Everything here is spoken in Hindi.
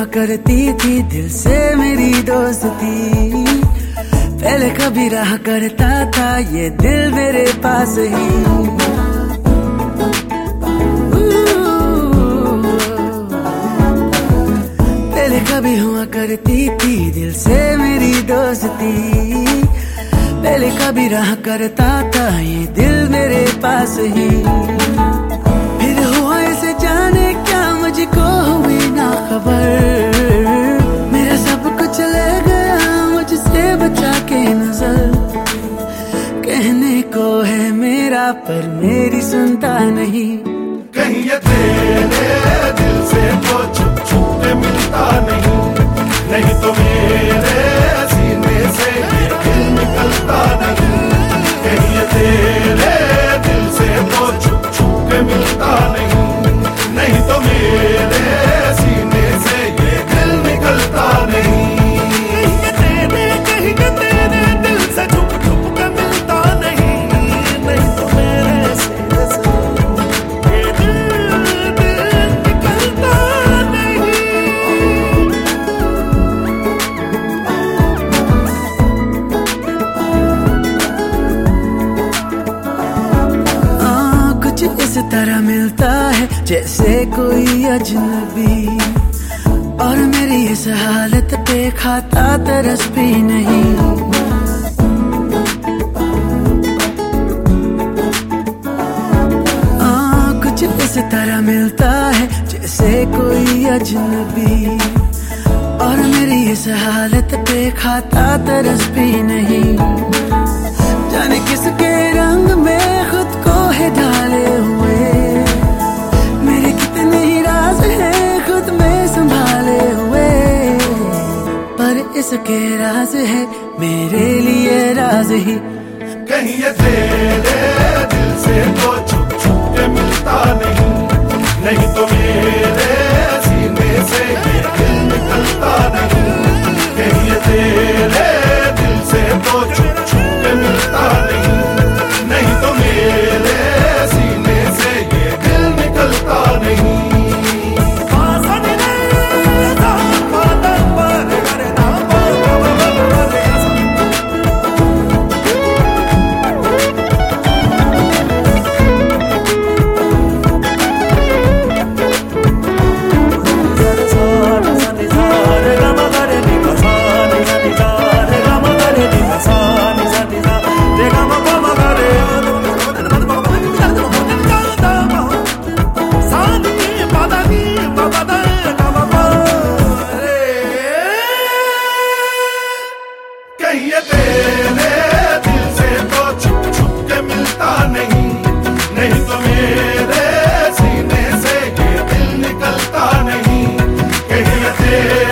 करती थी दिल से मेरी दोस्ती। पहले कभी रहा करता था ये दिल मेरे पास ही। पहले कभी हुआ करती थी दिल से मेरी दोस्ती। पहले कभी रहा करता था ये दिल मेरे पास ही। फिर हुआ ऐसे जाने क्या मुझको हुई ना खबर। मेरा सब कुछ ले गया मुझसे बचा के नजर। कहने को है मेरा पर मेरी सुनता नहीं। कहीं ये तेरे दिल से तो छुप छुप के मिलता नहीं। नहीं तो मेरे सीने से ये दिल निकलता नहीं। कहीं ये तेरे दिल से तो छुप छुप के मिलता नहीं। नहीं तो मेरे सीने से ये दिल निकलता नहीं। कहीं ये तेरे दिल से छुप छुप के मिलता नहीं। नहीं तो मेरे सीने से ये दिल निकलता नहीं। कुछ इस तरह मिलता है जैसे कोई अजनबी। और मेरी इस हालत पे खाता तरस भी नहीं। कुछ इस तरह मिलता है जैसे कोई अजनबी। और मेरी इस हालत पे खाता तरस भी नहीं। जाने किसके रंग में खुद को है ढाले हुए। मेरे कितने ही राज हैं खुद में संभाले हुए। पर इसके राज है मेरे लिए राज ही। कहीं ये तेरे दिल से तो छुप छुप के मिलता नहीं। नहीं तो मेरे सीने से ये दिल निकलता नहीं। कहीं ये तेरे दिल से तो छुप छुप के मिलता नहीं। नहीं तो मेरे सीने से ये दिल निकलता नहीं। कहीं ये तेरे दिल से तो छुप छुप के मिलता नहीं। नहीं तो मेरे सीने से ये दिल निकलता नहीं। कहीं ये तेरे